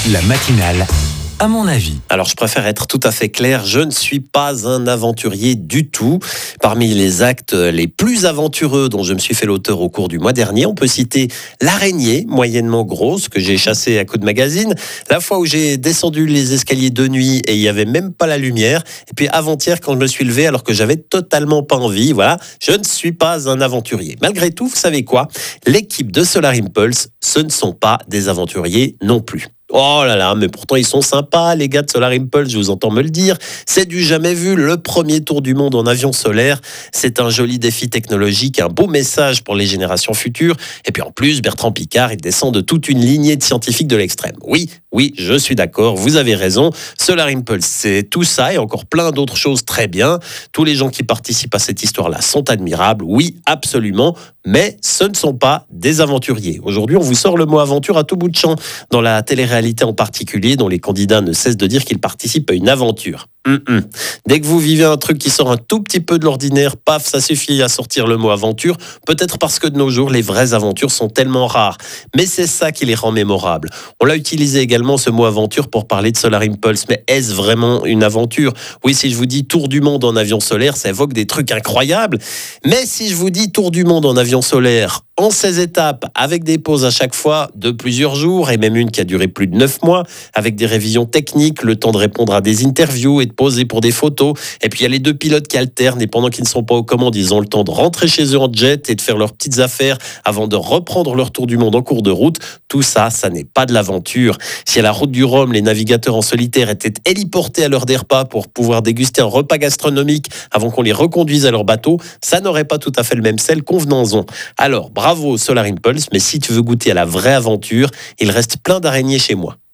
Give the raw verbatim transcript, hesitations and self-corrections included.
La matinale, à mon avis. Alors, je préfère être tout à fait clair, je ne suis pas un aventurier du tout. Parmi les actes les plus aventureux dont je me suis fait l'auteur au cours du mois dernier, on peut citer l'araignée moyennement grosse que j'ai chassée à coups de magazine, la fois où j'ai descendu les escaliers de nuit et il n'y avait même pas la lumière, et puis avant-hier quand je me suis levé alors que j'avais totalement pas envie. Voilà, je ne suis pas un aventurier. Malgré tout, vous savez quoi ? L'équipe de Solar Impulse, ce ne sont pas des aventuriers non plus. Oh là là, mais pourtant ils sont sympas, les gars de Solar Impulse, je vous entends me le dire. C'est du jamais vu, le premier tour du monde en avion solaire. C'est un joli défi technologique, un beau message pour les générations futures. Et puis en plus, Bertrand Piccard, il descend de toute une lignée de scientifiques de l'extrême. Oui, oui, je suis d'accord, vous avez raison. Solar Impulse, c'est tout ça et encore plein d'autres choses très bien. Tous les gens qui participent à cette histoire-là sont admirables, oui, absolument. Mais ce ne sont pas des aventuriers. Aujourd'hui, on vous sort le mot aventure à tout bout de champ. Dans la télé-réalité en particulier, dont les candidats ne cessent de dire qu'ils participent à une aventure. Mm-mm. Dès que vous vivez un truc qui sort un tout petit peu de l'ordinaire, paf, ça suffit à sortir le mot aventure. Peut-être parce que de nos jours, les vraies aventures sont tellement rares. Mais c'est ça qui les rend mémorables. On l'a utilisé également, ce mot aventure, pour parler de Solar Impulse. Mais est-ce vraiment une aventure ? Oui, si je vous dis tour du monde en avion solaire, ça évoque des trucs incroyables. Mais si je vous dis tour du monde en avion solaire en seize étapes, avec des pauses à chaque fois de plusieurs jours, et même une qui a duré plus de neuf mois, avec des révisions techniques, le temps de répondre à des interviews et de poser pour des photos. Et puis il y a les deux pilotes qui alternent, et pendant qu'ils ne sont pas aux commandes, ils ont le temps de rentrer chez eux en jet et de faire leurs petites affaires avant de reprendre leur tour du monde en cours de route. Tout ça, ça n'est pas de l'aventure. Si à la route du Rhum, les navigateurs en solitaire étaient héliportés à l'heure des repas pour pouvoir déguster un repas gastronomique avant qu'on les reconduise à leur bateau, ça n'aurait pas tout à fait le même sel, convenons-en. Alors, bravo Solar Impulse, mais si tu veux goûter à la vraie aventure, il reste plein d'araignées chez moi.